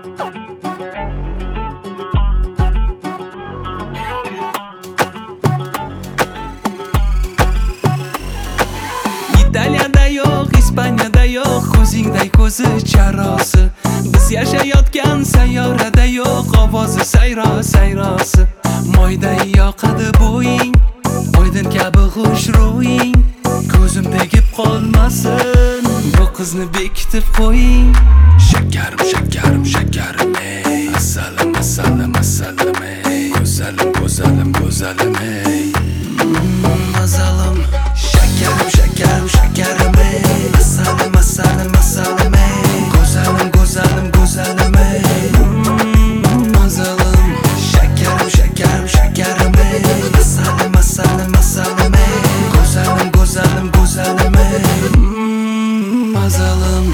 Italiyada yo'q, Ispaniyada yo'q, ko'zingday ko'zi charrosi. Biz yashayotgan sayyorada yo'q, ovozi sayrosi. Moyday yoqadi bo'ying, oydin kabi xush ro'ying. Ko'zim tegib qolmasin, bu qizni bekitib qo'ying. Shakarim, shakarim, shakarim, ey. Assalam, assalam, assalam, ey. Go'zalim, go'zalim, go'zalim, ey. Mazalim. Shakarim, shakarim, shakarim, ey. Assalam, assalam, assalam, ey. Go'zalim, go'zalim, go'zalim, ey. Mazalim. Shakarim, shakarim, shakarim, ey. Assalam, assalam, assalam, ey. Go'zalim, go'zalim, go'zalim, ey. Mazalim.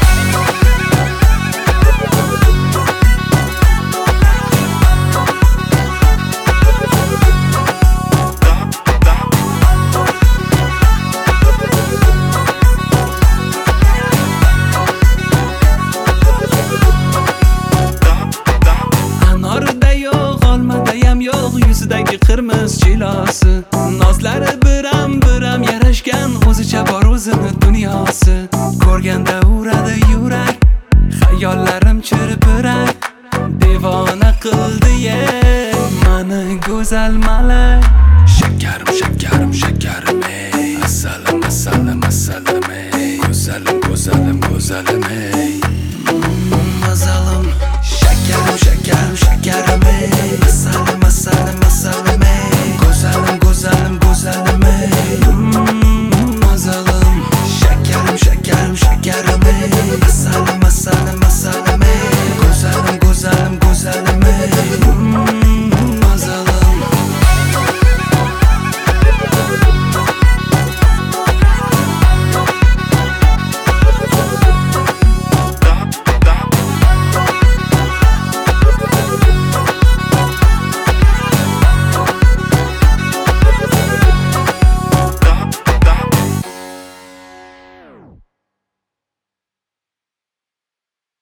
Yuzidagi qirmiz jilosi, nozlari biram yarashgan, o'zicha bor o'zini dunyosi. Ko'rganda uradi yurak, xayollarim chirpirak, devona qildi ey mani go'zal malak. Shakarim, shakarim, shakarim, ey. Assalam, assalam, assalam, ey. Go'zalim, go'zalim, go'zalim, ey. Mazalim.